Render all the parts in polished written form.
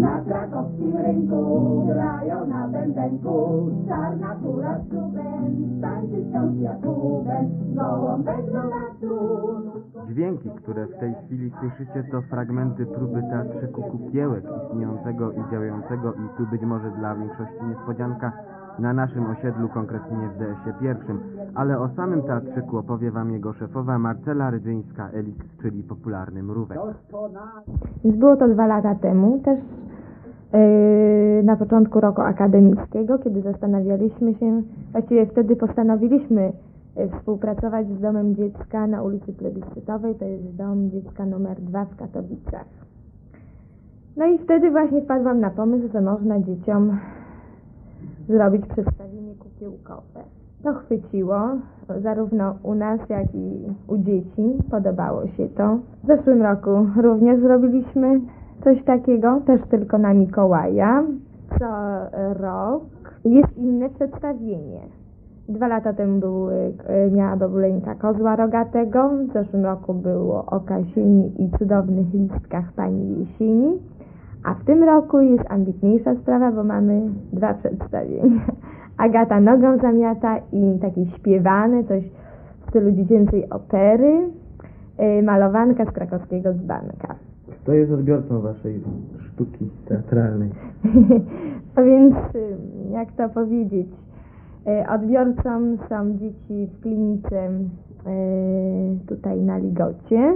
Na krakowskim rynku grają na bębenku, czarna kura z czubem, tańczy wciąż Jakubem, gołąbek do lasu. Dźwięki, które w tej chwili słyszycie, to fragmenty próby teatrzyku Kukiełek istniejącego i działającego i tu być może dla większości niespodzianka na naszym osiedlu, konkretnie w DS-ie pierwszym, ale o samym teatrzyku opowie wam jego szefowa Marcela Rydzyńska-Elix, czyli popularny Mrówek. Było to 2 lata temu, też na początku roku akademickiego, kiedy zastanawialiśmy się, właściwie wtedy postanowiliśmy współpracować z Domem Dziecka na ulicy Plebiscytowej, to jest Dom Dziecka numer 2 w Katowicach. No i wtedy właśnie wpadłam na pomysł, że można dzieciom zrobić przedstawienie kukiełkowe. To chwyciło, zarówno u nas, jak i u dzieci, podobało się to. W zeszłym roku również zrobiliśmy coś takiego, też tylko na Mikołaja. Co rok jest inne przedstawienie. 2 lata temu miała Babuleńka Kozła Rogatego, w zeszłym roku było o Kasieni i cudownych listkach pani Jesieni, a w tym roku jest ambitniejsza sprawa, bo mamy 2 przedstawienia. Agata nogą zamiata i takie śpiewane, coś w stylu dziecięcej opery, malowanka z krakowskiego dzbanka. Kto jest odbiorcą waszej sztuki teatralnej? A więc, jak to powiedzieć, odbiorcą są dzieci w klinice tutaj na Ligocie,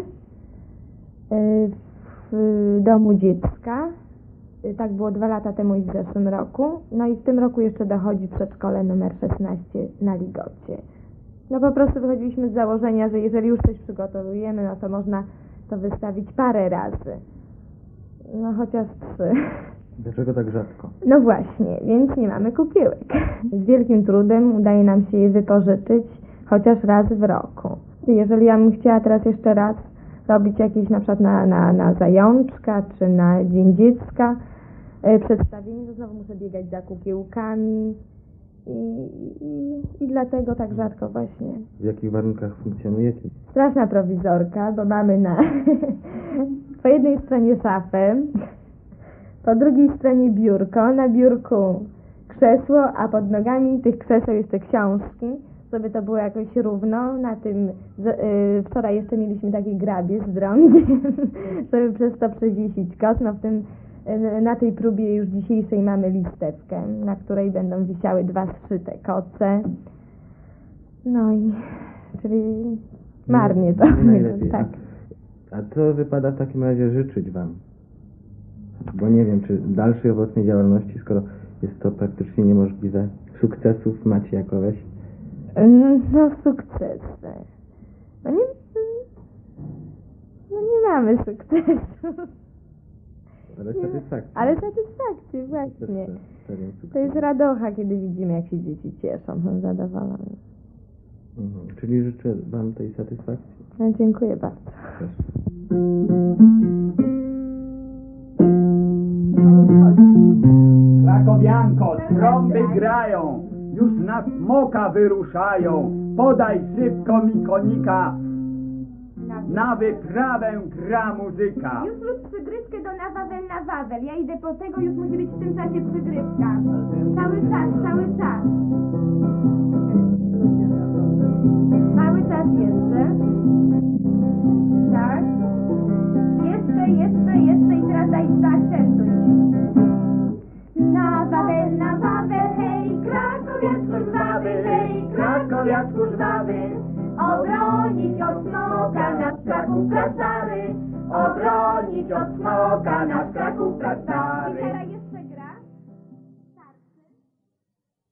w Domu Dziecka. Tak było 2 lata temu i w zeszłym roku. No i w tym roku jeszcze dochodzi przedszkole numer 16 na Ligocie. No po prostu wychodziliśmy z założenia, że jeżeli już coś przygotowujemy, no to można to wystawić parę razy. No chociaż 3. Dlaczego tak rzadko? No właśnie, więc nie mamy kukiełek. Z wielkim trudem udaje nam się je wypożyczyć chociaż raz w roku. Jeżeli ja bym chciała teraz jeszcze raz robić jakieś na przykład na Zajączka czy na Dzień Dziecka przedstawienie, to znowu muszę biegać za kukiełkami i dlatego tak rzadko właśnie. W jakich warunkach funkcjonujecie? Straszna prowizorka, bo mamy po jednej stronie szafę, po drugiej stronie biurko, na biurku krzesło, a pod nogami tych krzeseł jeszcze książki, żeby to było jakoś równo. Na tym wczoraj jeszcze mieliśmy takie grabie z drągiem, żeby przez to przewiesić koc. No na tej próbie już dzisiejszej mamy listewkę, na której będą wisiały 2 zszyte koce. No i czyli marnie to. Tak. A co wypada w takim razie życzyć wam? Bo nie wiem, czy dalszej owocnej działalności, skoro jest to praktycznie niemożliwe. Sukcesów macie jakoś? No sukcesy. No nie mamy sukcesu. Ale satysfakcji. Ale satysfakcji, właśnie. To jest radocha, kiedy widzimy, jak się dzieci cieszą, są zadowolone. Czyli życzę wam tej satysfakcji. No, dziękuję bardzo. Proszę. Krakowianko, trąby grają, już na smoka wyruszają. Podaj szybko mi konika, na wyprawę gra muzyka. Już lub przygrywkę do na Wawel. Ja idę po tego, już musi być w tym czasie przygrywka. Cały czas. Cały czas jeszcze. Tak. Jeszcze i teraz daj zaakcentuj. Na Wawel, hej, krakowiaczku żwawy, hej, krakowiaczku żwawy. Obronić od smoka nasz Kraków pracały, obronić od smoka nasz Kraków pracały.